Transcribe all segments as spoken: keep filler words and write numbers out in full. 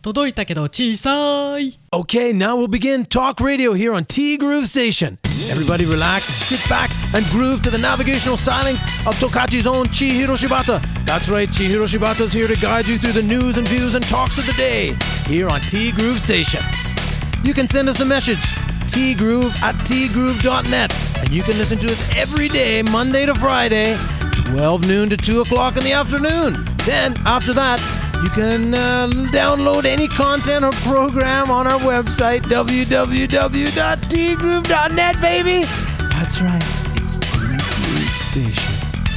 届いたけど小さい。 Okay, now we'll begin Talk Radio here on T Groove Station. Everybody relax, sit back, and groove to the navigational stylings of Tokachi's own Chihiro Shibata. That's right, Chihiro Shibata's here to guide you through the news and views and talks of the day here on T Groove Station. You can send us a message, tgroove at tgroove dot net, and you can listen to us every day, Monday to Friday, twelve noon to two o'clock in the afternoon. Then, after that, you can uh, download any content or program on our website, w w w dot t groove dot net, baby. That's right, it's T Groove Station.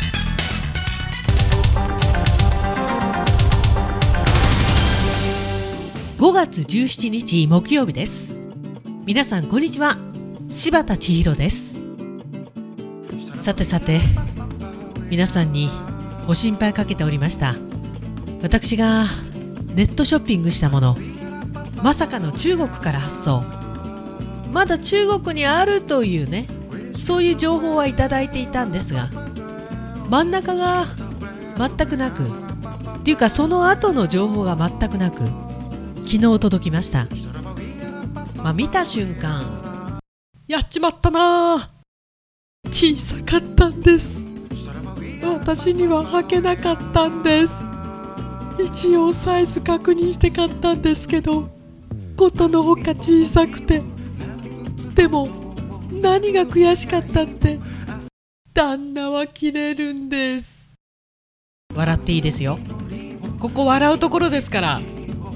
ごがつじゅうしちにち木曜日です。皆さんこんにちは、柴田千尋です。さてさて、皆さんにご心配かけておりました。私がネットショッピングしたもの、まさかの中国から発送、まだ中国にあるというね、そういう情報はいただいていたんですが、真ん中が全くなく、っていうかその後の情報が全くなく、昨日届きました。まあ、見た瞬間、やっちまったな、小さかったんです。私には履けなかったんです。一応サイズ確認して買ったんですけど、ことのほか小さくて、でも何が悔しかったって、旦那は着れるんです。笑っていいですよ、ここ笑うところですから。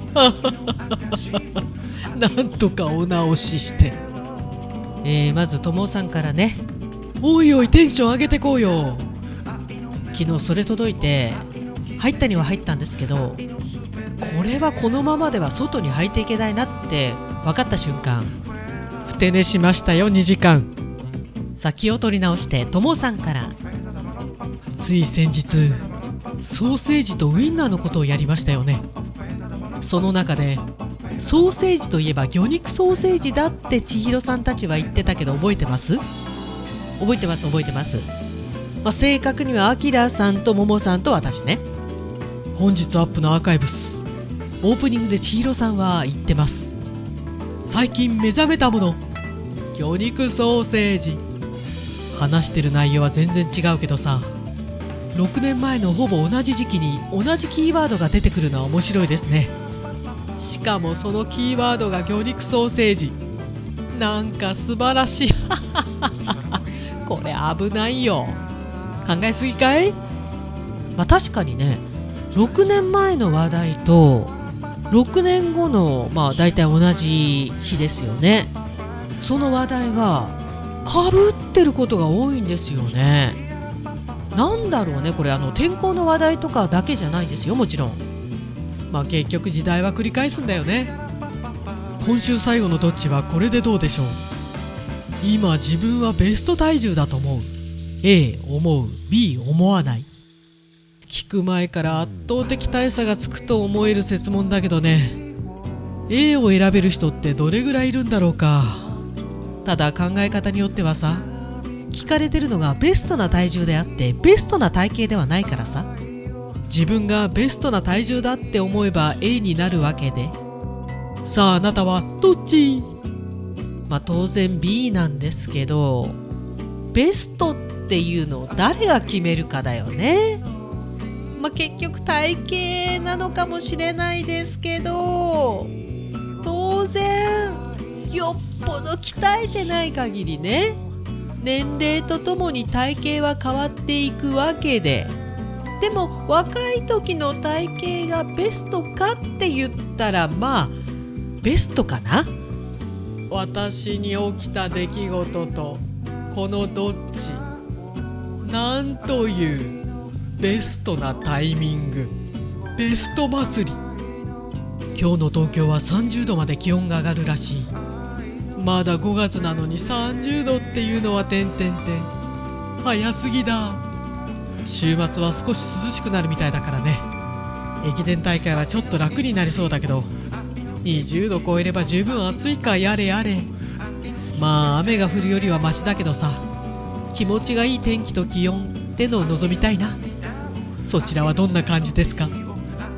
なんとかお直しして、えー、まずともさんからね、おいおいテンション上げてこうよ。昨日それ届いて入ったには入ったんですけど、これはこのままでは外に履いていけないなって分かった瞬間、ふて寝しましたよ。にじかん。さあ気を取り直して、ともさんから、つい先日ソーセージとウインナーのことをやりましたよね。その中でソーセージといえば魚肉ソーセージだって千尋さんたちは言ってたけど、覚えてます？覚えてます覚えてます、まあ、正確にはアキラさんとモモさんと私ね。本日アップのアーカイブスオープニングで千尋さんは言ってます。最近目覚めたもの、魚肉ソーセージ。話してる内容は全然違うけどさ、ろくねんまえのほぼ同じ時期に同じキーワードが出てくるのは面白いですね。しかもそのキーワードが魚肉ソーセージ。なんか素晴らしい。これ危ないよ。考えすぎかい？まあ確かにね、ろくねんまえの話題とろくねんごのまあ大体同じ日ですよね。その話題がかぶってることが多いんですよね。なんだろうね、これあの天候の話題とかだけじゃないですよ、もちろん。まあ結局時代は繰り返すんだよね。今週最後のどっちはこれでどうでしょう。今自分はベスト体重だと思う。 A 思う B 思わない。聞く前から圧倒的大差がつくと思える設問だけどね、 A を選べる人ってどれぐらいいるんだろうか。ただ考え方によってはさ、聞かれてるのがベストな体重であってベストな体型ではないからさ、自分がベストな体重だって思えば A になるわけで、さああなたはどっち？まあ当然 B なんですけど、ベストっていうのを誰が決めるかだよね。まあ結局体型なのかもしれないですけど、当然よっぽど鍛えてない限りね、年齢とともに体型は変わっていくわけで、でも若い時の体型がベストかって言ったら、まあベストかな。私に起きた出来事とこのどっち、なんというベストなタイミング。ベスト祭り。今日の東京はさんじゅうどまで気温が上がるらしい。まだごがつなのにさんじゅうどっていうのはてんてんてん、早すぎだ。週末は少し涼しくなるみたいだからね。駅伝大会はちょっと楽になりそうだけど、にじゅうど超えれば十分暑いかやれやれ。まあ雨が降るよりはマシだけどさ、気持ちがいい天気と気温ってのを望みたいな。そちらはどんな感じですか？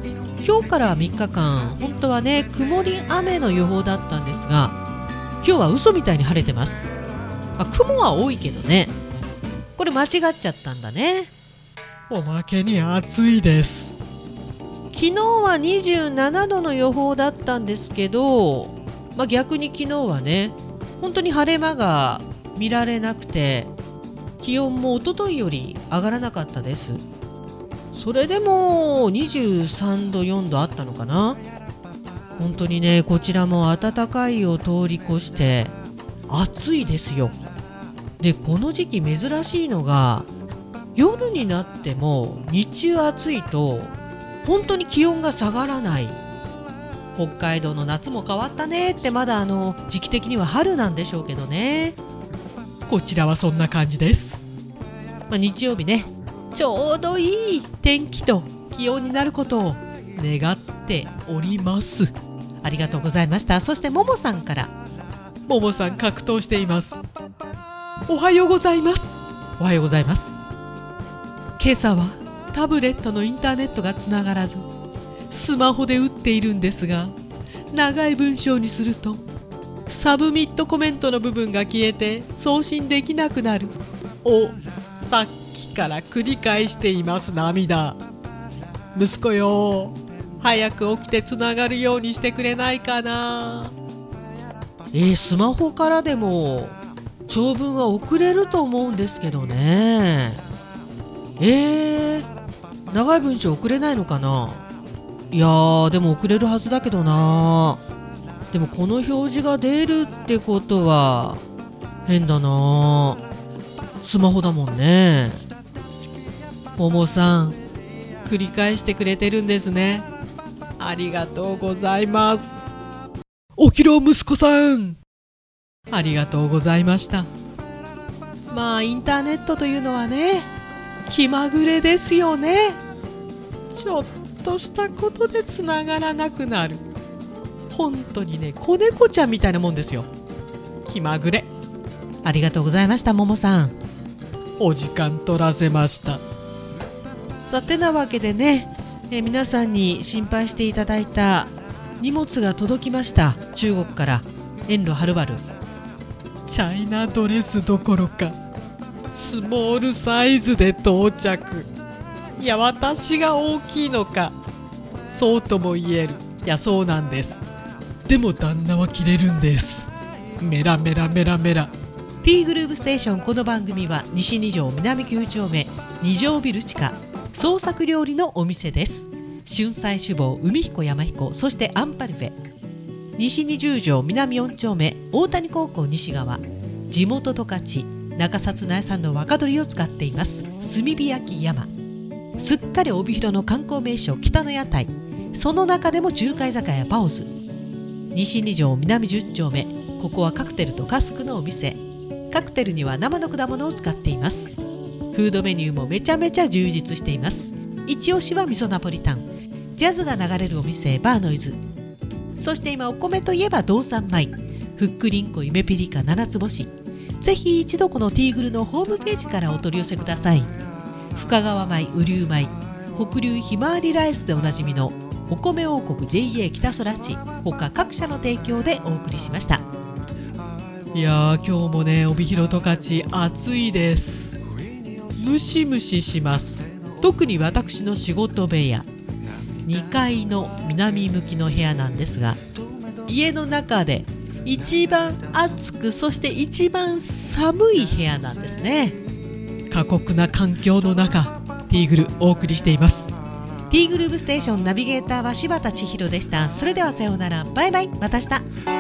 今日からみっかかん本当はね曇り雨の予報だったんですが、今日は嘘みたいに晴れてます。あ、雲は多いけどね、これ間違っちゃったんだね。 おまけに暑いです。 昨日はにじゅうななどの予報だったんですけど、まあ、逆に昨日はね本当に晴れ間が見られなくて、気温も一昨日より上がらなかったです。それでもにじゅうさんどよんどあったのかな。本当にねこちらも暖かいを通り越して暑いですよ。でこの時期珍しいのが、夜になっても日中暑いと本当に気温が下がらない。北海道の夏も変わったねって、まだあの時期的には春なんでしょうけどね。 こちらはそんな感じです。 まあ、日曜日ねちょうどいい天気と気温になることを願っております。ありがとうございました。そしてももさんから、 ももさん格闘しています。おはようございます。 おはようございます。 今朝はタブレットのインターネットがつながらず、スマホで打っているんですが、長い文章にするとサブミットコメントの部分が消えて送信できなくなるをさっきから繰り返しています。涙。息子よ、早く起きてつながるようにしてくれないかな。 えー、スマホからでも長文は送れると思うんですけどね。えー、長い文章送れないのかな。いやーでも送れるはずだけどな。でもこの表示が出るってことは変だな。スマホだもんね。ももさん繰り返してくれてるんですね。 ありがとうございます。起きろ息子さん。ありがとうございました。 まあインターネットというのはね気まぐれですよね。ちょっとしたことでつながらなくなる。本当にね子猫ちゃんみたいなもんですよ。気まぐれ。ありがとうございましたももさん。 お時間取らせました。 さてなわけでね、え皆さんに心配していただいた荷物が届きました。中国から遠路はるばる。 チャイナドレスどころかスモールサイズで到着。いや私が大きいのか、そうとも言える。いやそうなんです。でも旦那は着れるんです。メラメラメラメラ。 T グルーヴステーション。この番組は西に条南きゅう丁目に条ビル地下創作料理のお店です。春菜志望海彦山彦、そしてアンパルフェ。西にじゅう条南よん丁目大谷高校西側、地元十勝中札苗産の若鶏を使っています炭火焼き山。すっかり帯広の観光名所北の屋台、その中でも中華居酒屋パオズ。西に条南じゅう丁目、ここはカクテルとカスクのお店。カクテルには生の果物を使っています。フードメニューもめちゃめちゃ充実しています。一押しは味噌ナポリタン、ジャズが流れるお店バーノイズ。そして今お米といえば道産米、ふっくりんこ夢ピリカ七つ星。ぜひ一度このティーグルのホームページからお取り寄せください。深川米、雨竜米、北流ひまわりライスでおなじみのお米王国 ジェイエー 北空地他各社の提供でお送りしました。 いやー今日もね帯広十勝暑いです。ムシムシします。 特に私の仕事部屋にかいの南向きの部屋なんですが、家の中で一番暑くそして一番寒い部屋なんですね。 過酷な環境の中ティーグルお送りしています。 ティーグルーヴステーションナビゲーターは柴田千尋でした。それではさようなら、バイバイ、また明日。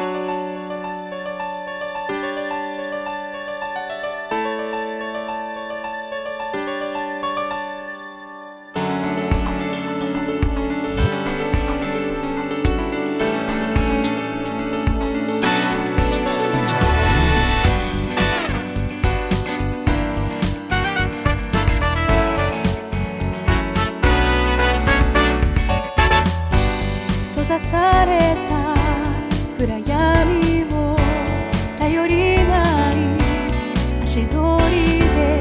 閉ざされた暗闇を頼りない足取りで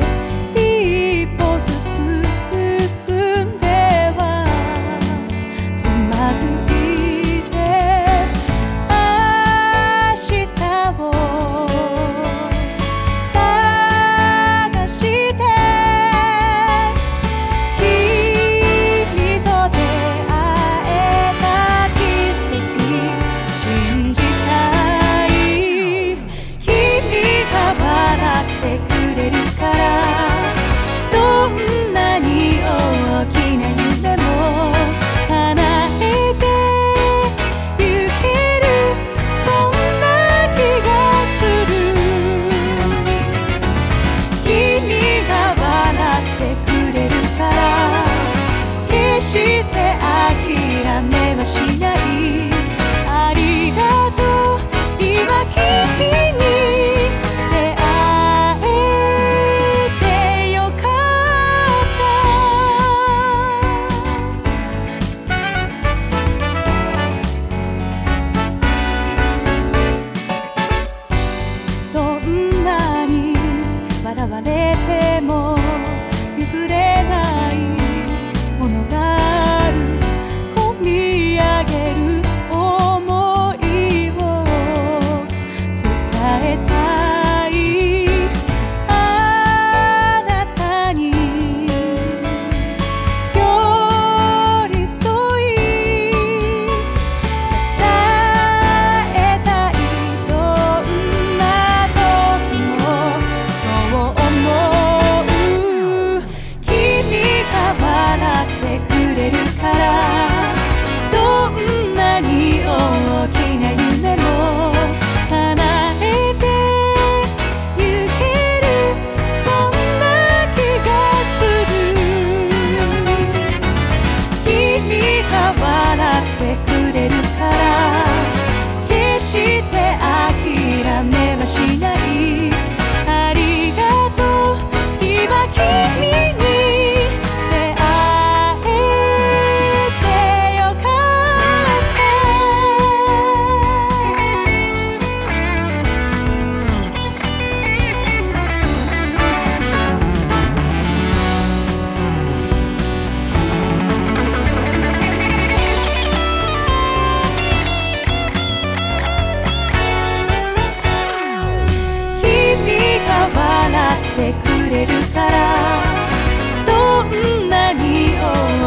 一歩ずつ進んではつま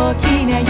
大きな